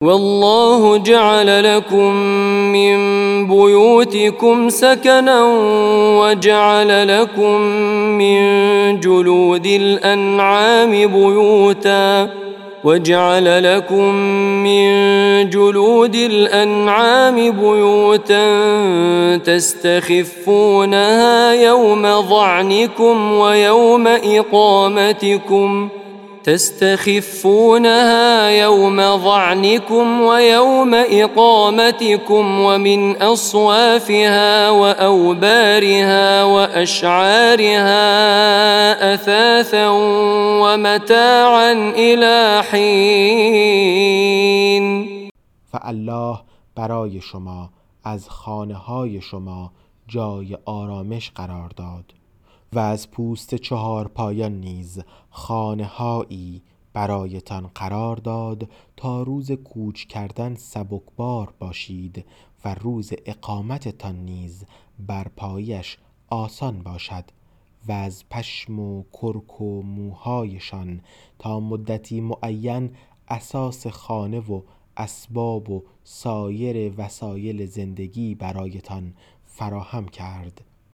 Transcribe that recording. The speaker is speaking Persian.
والله جعل لكم من بيوتكم سكنا وجعل لكم من جلود الأنعام بيوتا تستخفونها يوم ظعنكم ويوم إقامتكم ومن أصوافها وأوبارها وأشعارها أثاثا ومتاعا إلى حين. و الله برای شما از خانه های شما جای آرامش قرار داد و از پوست چهارپایان نیز خانه هایی برایتان قرار داد تا روز کوچ کردن سبکبار باشید و روز اقامتتان نیز برپایش آسان باشد و از پشم و کرک و موهایشان تا مدتی معین اساس خانه و اسباب و سایر وسایل زندگی برایتان فراهم کرد